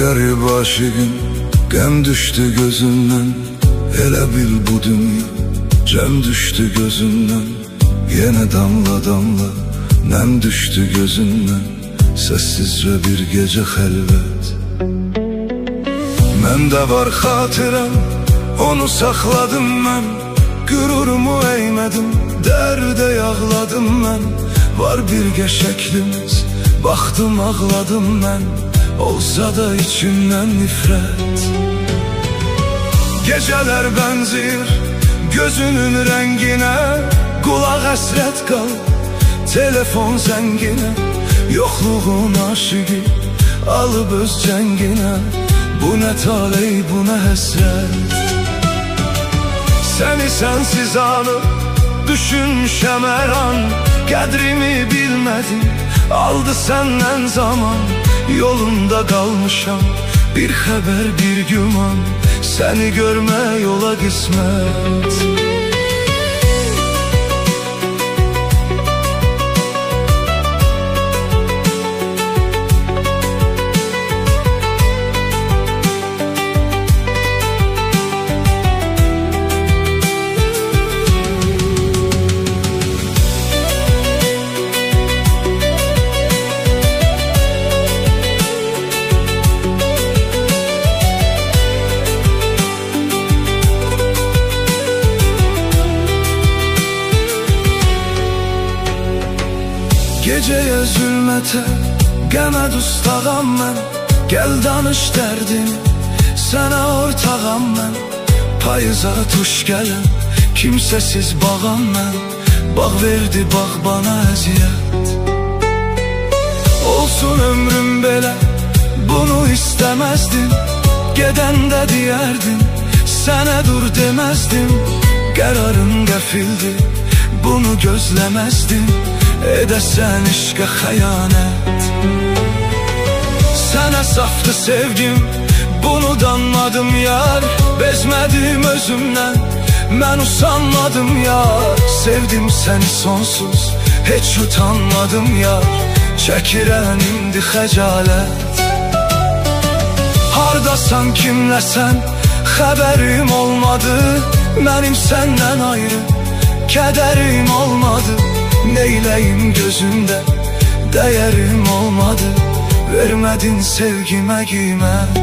Garip aşığın qəm düşdü gözündən. Elə bil bu dünya cəm düşdü gözündən. Yenə damla damla nəm düşdü gözündən. Səssizcə bir gecə xəlvət. Məndə var xatirəm, onu saxladım mən. Qürurumu eğmədim, dərdə yağladım mən. Var birgə şəklimiz, baxdım ağladım mən. Olsa da içimdən nifrət. Gecələr bənzir gözünün rənginə. Qulaq həsrət qal, telefon zənginə. Yoxluğun aşıqı alıb öz cənginə. Bu nə taley, bu nə həsrət. Səni sənsiz anıb düşünmüşəm hər an. Qədrimi bilmədim, aldı səndən zaman. Yolunda qalmışam, bir xəbər, bir güman. Səni görmək ola qismət. Gecəyə zülmətə, qəmə dustağam mən. Gəl danış dərdini, sənə ortağam mən. Payıza tuş gələn, kimsəsiz bağam mən. Bağ verdi bağ bana əziyyət. Olsun ömrüm belə, bunu istəməzdim. Gedəndə deyərdim, sənə dur deməzdim. Qərarım qəfildi, bunu gözləməzdim. Edəsən işqə xəyanət. Sənə saftı sevgim, bunu danmadım yar. Bezmədim özümdən, mən usanmadım yar. Sevdim səni sonsuz, heç utanmadım yar. Çəkirəm indi xəcalət. Hardasan, kimləsən, xəbərim olmadı. Mənim səndən ayrı kədərim olmadı. Neyləyim gözündə, dəyərim olmadı. Vermədin sevgimə qiymət.